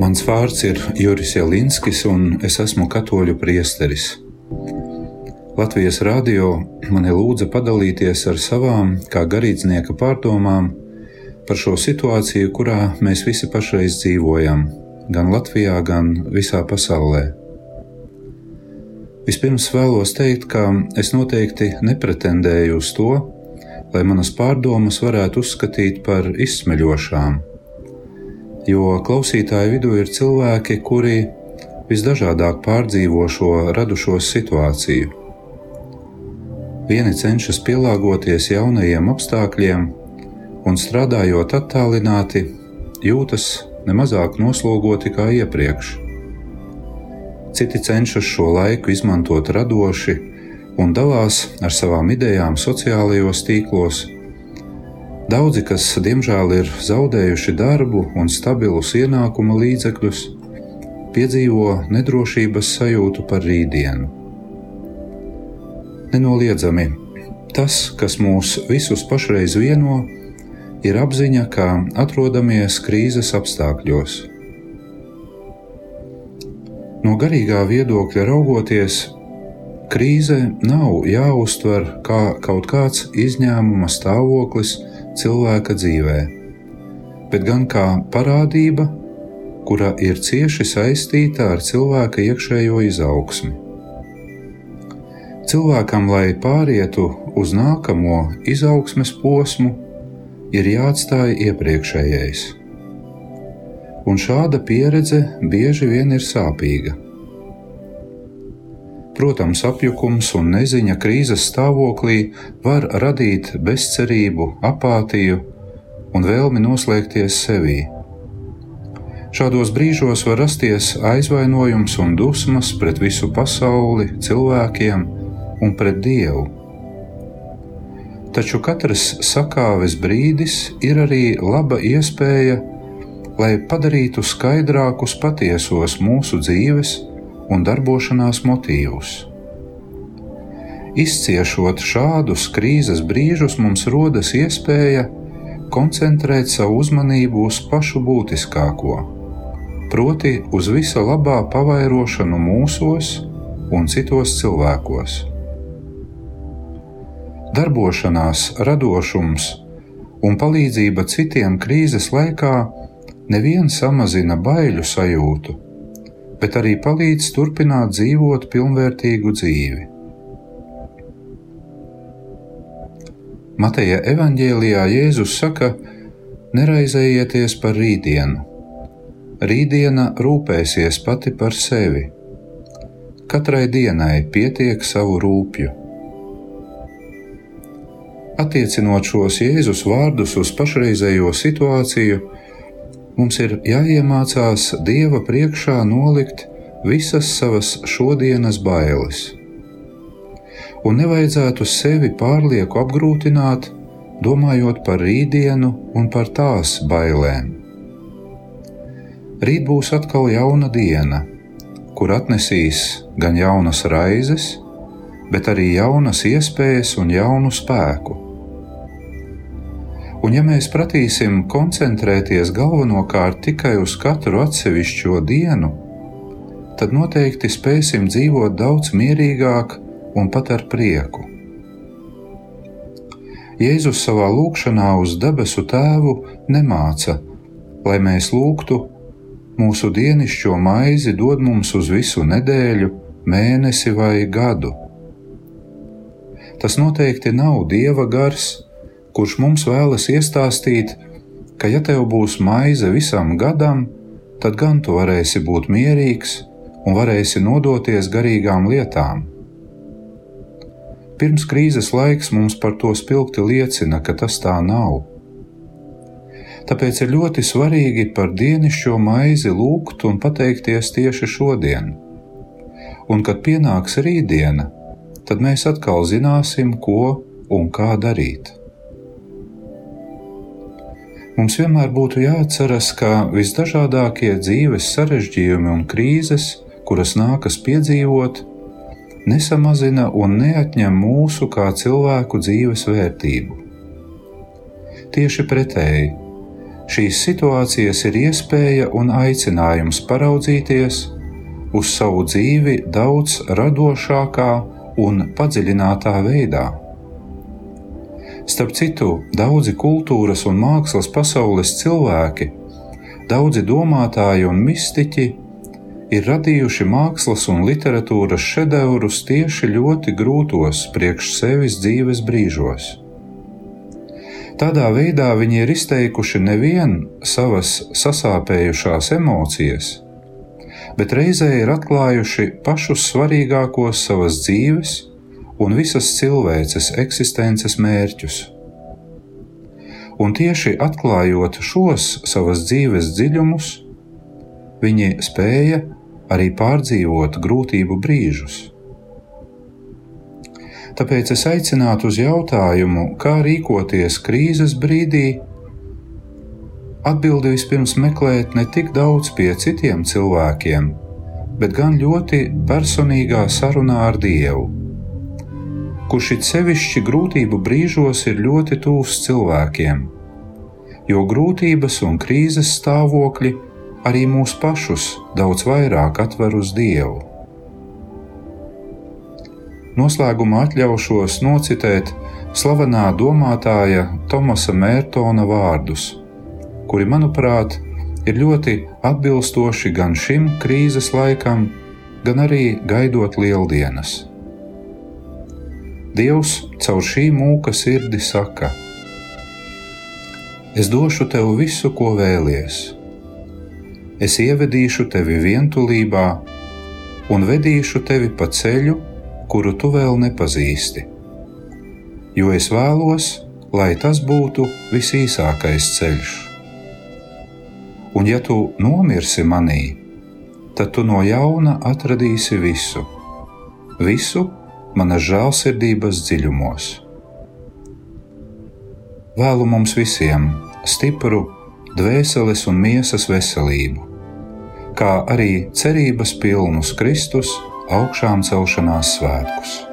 Mans vārds ir Juris Jelinskis, un es esmu katoļu priesteris. Latvijas radio mani lūdza padalīties ar savām, kā garīdznieka pārdomām par šo situāciju, kurā mēs visi pašreiz dzīvojam, gan Latvijā, gan visā pasaulē. Vispirms vēlos teikt, ka es noteikti nepretendēju uz to, lai manas pārdomas varētu uzskatīt par izsmeļošām, jo klausītāju vidū ir cilvēki, kuri visdažādāk pārdzīvo šo radušos situāciju. Vieni cenšas pielāgoties jaunajiem apstākļiem un strādājot attālināti, jūtas nemazāk noslogoti kā iepriekš. Citi cenšas šo laiku izmantot radoši un dalās ar savām idejām sociālajos tīklos. Daudzi, kas diemžēl ir zaudējuši darbu un stabilus ienākuma līdzekļus, piedzīvo nedrošības sajūtu par rītdienu. Nenoliedzami, tas, kas mūs visus pašreiz vieno, ir apziņa, ka atrodamies krīzes apstākļos. No garīgā viedokļa raugoties, krīze nav jāuztver kā kaut kāds izņēmuma stāvoklis cilvēka dzīvē, bet gan kā parādība, kura ir cieši saistīta ar cilvēka iekšējo izaugsmi. Cilvēkam, lai pārietu uz nākamo izaugsmes posmu, ir jāatstāj iepriekšējais. Un šāda pieredze bieži vien ir sāpīga. Protams, apjukums un neziņa krīzes stāvoklī var radīt bezcerību, apātiju un vēlmi noslēgties sevī. Šādos brīžos var rasties aizvainojums un dusmas pret visu pasauli, cilvēkiem un pret Dievu. Taču katrs sakāves brīdis ir arī laba iespēja, lai padarītu skaidrākus patiesos mūsu dzīves un darbošanās motīvus. Izciešot šādus krīzes brīžus, mums rodas iespēja koncentrēt savu uzmanību uz pašu būtiskāko, proti uz visa labā pavairošanu mūsos un citos cilvēkos. Darbošanās, radošums un palīdzība citiem krīzes laikā nevien samazina baiļu sajūtu, bet arī palīdz turpināt dzīvot pilnvērtīgu dzīvi. Mateja evaņģēlijā Jēzus saka: neraizējieties par rītdienu. Rītdiena rūpēsies pati par sevi. Katrai dienai pietiek savu rūpju. Attiecinot šos Jēzus vārdus uz pašreizējo situāciju, mums ir jāiemācās Dieva priekšā nolikt visas savas šodienas bailes. Un nevajadzētu sevi pārlieku apgrūtināt, domājot par rītdienu un par tās bailēm. Rīt būs atkal jauna diena, kur atnesīs gan jaunas raizes, bet arī jaunas iespējas un jaunu spēku. Un ja mēs pratīsim koncentrēties galvenokārt tikai uz katru atsevišķo dienu, tad noteikti spēsim dzīvot daudz mierīgāk un pat ar prieku. Jēzus savā lūgšanā uz debesu Tēvu nemāca, lai mēs lūgtu: mūsu dienišķo maizi dod mums uz visu nedēļu, mēnesi vai gadu. Tas noteikti nav Dieva gars, kurš mums vēlas iestāstīt, ka ja tev būs maize visam gadam, tad gan tu varēsi būt mierīgs un varēsi nodoties garīgām lietām. Pirms krīzes laiks mums par to spilgti liecina, ka tas tā nav. Tāpēc ir ļoti svarīgi par dienišķo maizi lūgt un pateikties tieši šodien. Un kad pienāks rītdiena, tad mēs atkal zināsim, ko un kā darīt. Mums vienmēr būtu jāatceras, ka visdažādākie dzīves sarežģījumi un krīzes, kuras nākas piedzīvot, nesamazina un neatņem mūsu kā cilvēku dzīves vērtību. Tieši pretēji, Šīs situācijas ir iespēja un aicinājums paraudzīties uz savu dzīvi daudz radošākā un padziļinātā veidā. Starp citu, daudzi kultūras un mākslas pasaules cilvēki, daudzi domātāji un mistiķi ir radījuši mākslas un literatūras šedevrus tieši ļoti grūtos priekš sevis dzīves brīžos. Tādā veidā viņi ir izteikuši nevien savas sasāpējušās emocijas, bet reizē ir atklājuši pašus svarīgākos savas dzīves un visas cilvēces eksistences mērķus. Un tieši atklājot šos savas dzīves dziļumus, viņi spēja arī pārdzīvot grūtību brīžus. Tāpēc es aicinātu uz jautājumu, kā rīkoties krīzes brīdī, atbildi vispirms meklēt ne tik daudz pie citiem cilvēkiem, bet gan ļoti personīgā sarunā ar Dievu, kurš it sevišķi grūtību brīžos ir ļoti tuvs cilvēkiem, jo grūtības un krīzes stāvokļi arī mūs pašus daudz vairāk atver uz Dievu. Noslēgumā atļaušos nocitēt slavenā domātāja Tomasa Mērtona vārdus, kuri, manuprāt, ir ļoti atbilstoši gan šim krīzes laikam, gan arī gaidot lieldienas. Dievs caur šī mūka sirdi saka: Es došu tev visu, ko vēlies. Es ievedīšu tevi vientulībā un vedīšu tevi pa ceļu, kuru tu vēl nepazīsti, jo es vēlos, lai tas būtu visīsākais ceļš. Un ja tu nomirsi manī, tad tu no jauna atradīsi visu manas žēlsirdības dziļumos. Vēlu mums visiem stipru dvēseles un miesas veselību, kā arī cerības pilnus Kristus augšām celšanās svētkus.